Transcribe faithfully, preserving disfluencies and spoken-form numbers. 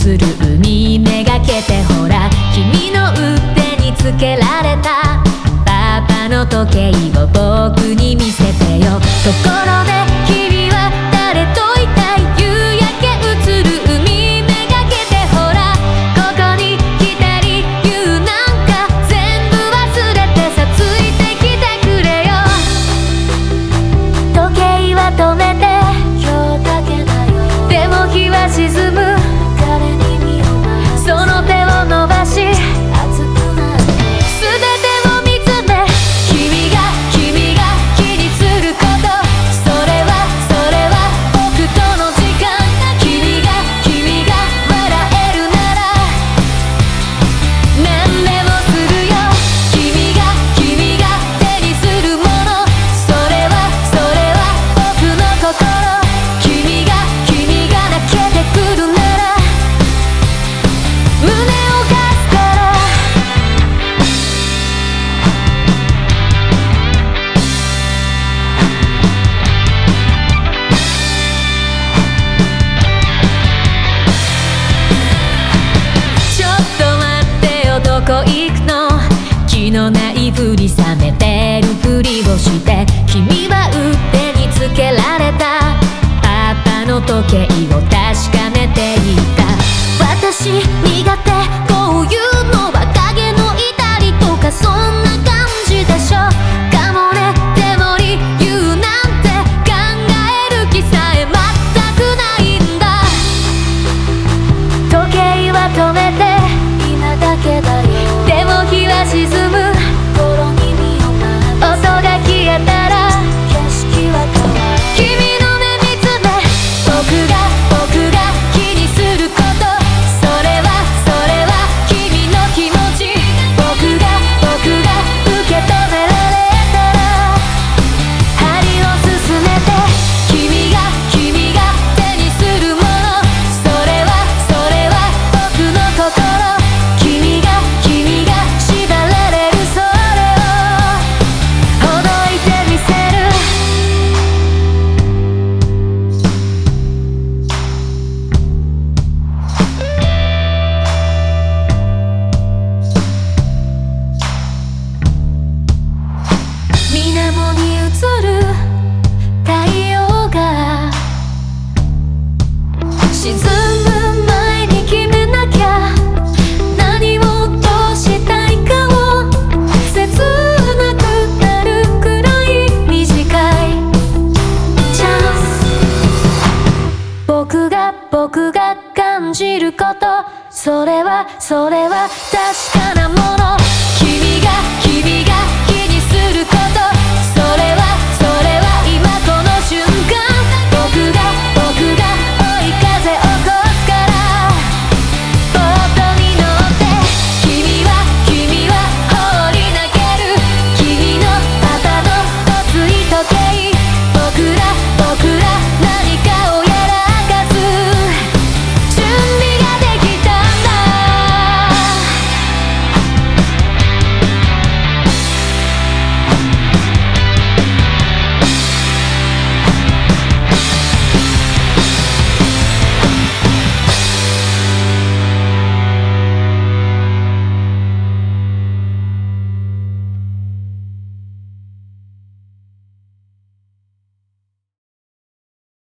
映る海めがけてほら君の腕につけられたパパの時計を僕に見せてよ。ところで君は誰といたい？夕焼け映る海めがけてほらここに来た理由なんか全部忘れてさついてきてくれよ。時計は止めて今日だけだよ。でも日は沈む誰に見ようなその手を伸ばし熱くなって全てを見つめ君が君が気にすることそれはそれは僕との時間君が君が笑えるなら何でもするよ。君が君が手にするものそれはそれは僕の心君が君が泣けてくるなら胸を貸すからちょっと待ってよどこ行くの気のないふり冷めてるふりをして君は腕につけられたパパの時計を確かめていた。私苦手こういうのは影のいたりとかそんな感じでしょ。かもねでも理由なんて考える気さえ全くないんだ。時計は止めて今だけだよ。でも日は沈む頃に見ような音が消えたら景色は変わる。君の目見つめ僕が僕が気にすることそれはそれは君の気持ち僕が僕が受け止められたら針を進めて君が君が手にするものそれはそれは僕の心君が君が縛られるそれをほどいてみせる。水面に映る太陽が沈む前に決めなきゃ何をどうしたいかを切なくなるくらい短いチャンス僕が僕が感じることそれはそれは確かなもの